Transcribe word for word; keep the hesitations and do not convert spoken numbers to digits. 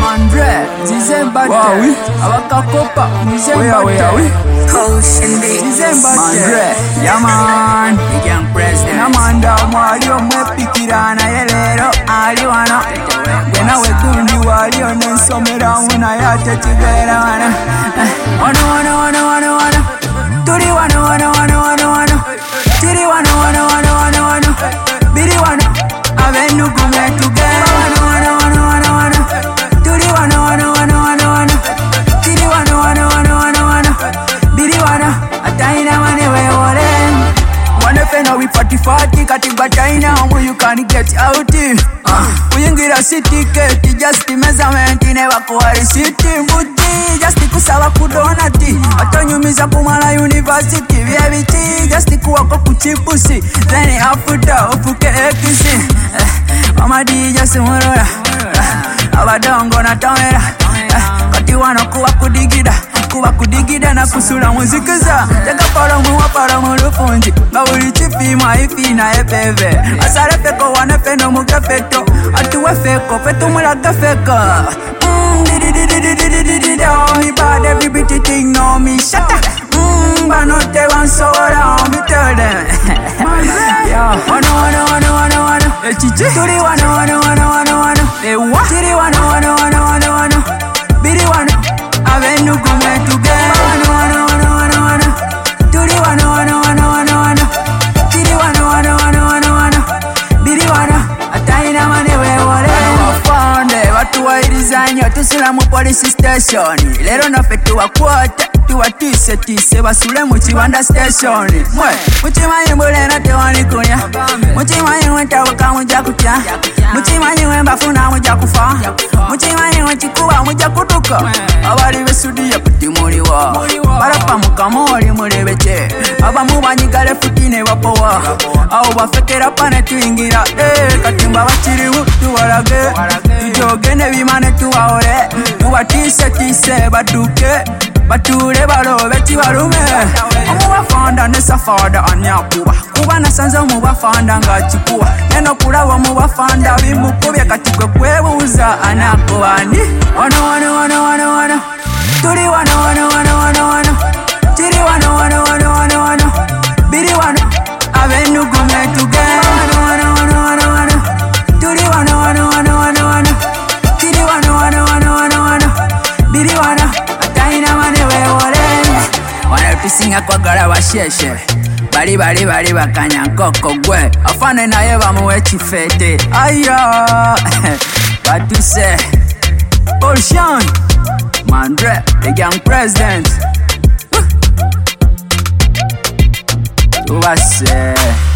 Andre, Zizembate, Abakakopa, Zizembate, Zizembate, Yaman, the young president, Amanda, Mario, Mepikirana, Yelero, Aliwana, when I was doing you, Alio, and some around when I had to get on. One, one, one, one, one, Turi, one, one, one, one, one, Tiri, one, one, one, one, one, Biri, one, Avenu, come together, one, one, one, one, one, Turi, one, one, one, one, one, Tiri, one, one, one, one, one, Biri, one, a Taina, one, away, one, one, if I know we party party, cutting but China, you can't get out. We ain't get a city, just the measurement in a quarry city, Buti, just the Kusawa Kudonati. I told you, Miss Apumala University, V I B T, just the Kuaka Pussy, then it up put out Puke Ekisi. Mama D, just a Murora. Abadon gonna tell me that. But you wanna Kuaku Digida. Kuba kudigida na kusula muzikuza Teka paro muwa paro mulufunji Gawuli chipi maifi na epeve Asare feko wane feno muke feto Atuwe feko feto mulaga feko Mmm, di di di di di di di di di di Me bad every bitty thing know me Shut up Mmm, but not they want so down Me tell them Yo, wano wano wano wano wano Turi wano wano wano wano wano Tiri wano wano wano wano wano Biri wano Avenu come together, one, one, one, one, one. Turi, one, one, one, one, one. Tiri, one, one, one, one, one. Biri, one, a tiny man, we were found it. What do I design you to Sulamu police station? Let on a fit to a quarter. To a tise tise basule muchiwanda station mwe muchimanyi mbulena tewani kunya muchimanyi wenta waka muja kutya muchimanyi wemba funa muja kufa muchimanyi wechikuba muja kutuka abali besudi ya puti muliwa barapa mukamori mulebeche abamu banyigale futine wapowa au bafekera pane tuingira eh katimba bachiri mutu warage tujogene bimane tuwaore tubatise tise baduke Bature balo beti balume Omubafanda nesafada anyakuba Kuba nasanze omubafanda nga chikuwa Neno kulawa omubafanda bimukubye katikwe kwebuuza anakubani Wano wano wano wano wano Turi wano wano wano wano wano Tiri wano wano wano wano wano Biri wano Avenu gume together Wano wano wano wano wano Turi wano wano wano wano wano Tiri wano wano wano wano wano Biri wano Pisinga kwa gara washeshe Bali bali bali bakanya nkoko gwe Afane na yeba muwe chifete Aya Batuse Ocean Mandre The young president Tubase